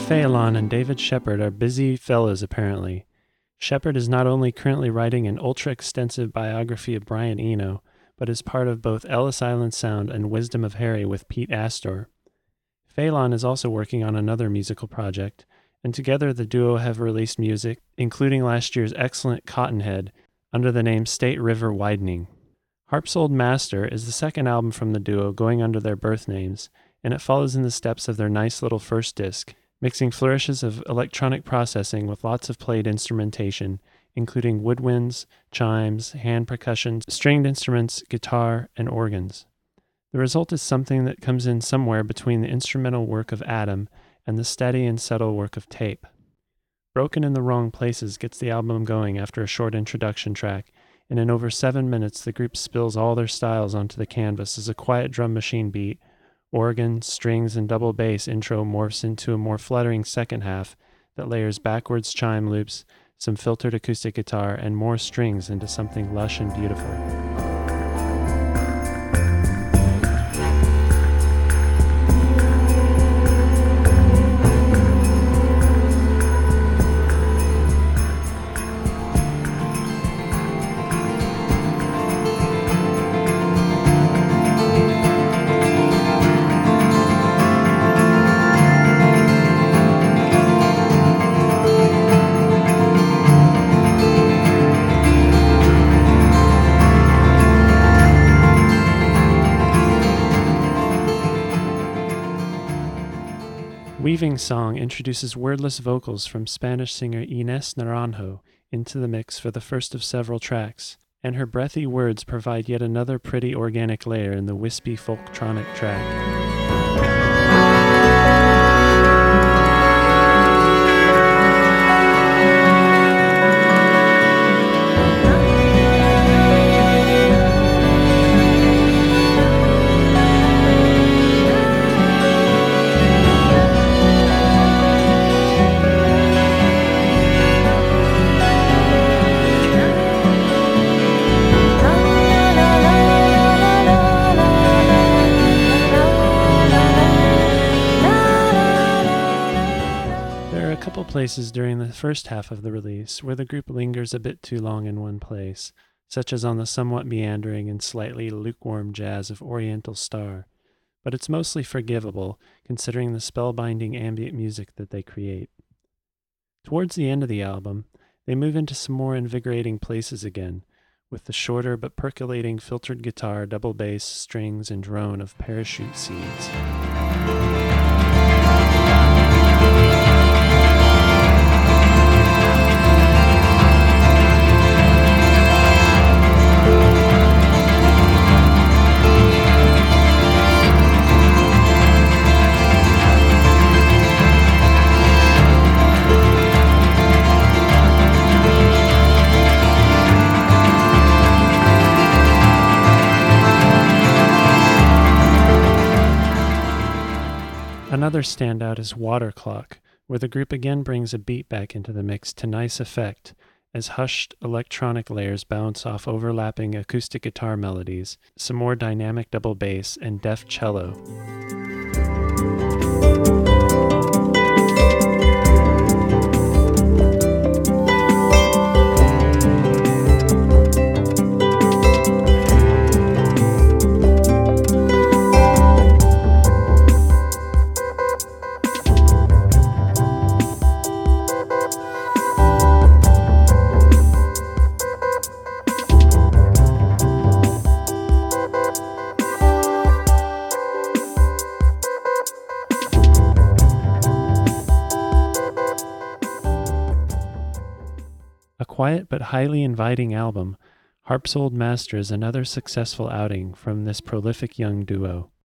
Phelan and David Shepard are busy fellows apparently. Shepard is not only currently writing an ultra-extensive biography of Brian Eno, but is part of both Ellis Island Sound and Wisdom of Harry with Pete Astor. Phelan is also working on another musical project, and together the duo have released music, including last year's excellent Cottonhead, under the name State River Widening. Harp's Old Master is the second album from the duo going under their birth names, and it follows in the steps of their nice little first disc, mixing flourishes of electronic processing with lots of played instrumentation, including woodwinds, chimes, hand percussion, stringed instruments, guitar, and organs. The result is something that comes in somewhere between the instrumental work of Adam and the steady and subtle work of tape. Broken in the Wrong Places gets the album going after a short introduction track, and in over 7 minutes the group spills all their styles onto the canvas as a quiet drum machine beat, organ, strings, and double bass intro morphs into a more fluttering second half that layers backwards chime loops, some filtered acoustic guitar, and more strings into something lush and beautiful. Weaving Song introduces wordless vocals from Spanish singer Inés Naranjo into the mix for the first of several tracks, and her breathy words provide yet another pretty organic layer in the wispy folktronic track. Places during the first half of the release where the group lingers a bit too long in one place, such as on the somewhat meandering and slightly lukewarm jazz of Oriental Star, but it's mostly forgivable considering the spellbinding ambient music that they create. Towards the end of the album, they move into some more invigorating places again, with the shorter but percolating filtered guitar, double bass, strings, and drone of Parachute Seeds. Another standout is Water Clock, where the group again brings a beat back into the mix to nice effect, as hushed electronic layers bounce off overlapping acoustic guitar melodies, some more dynamic double bass, and deft cello. A quiet but highly inviting album, Harp's Old Master is another successful outing from this prolific young duo.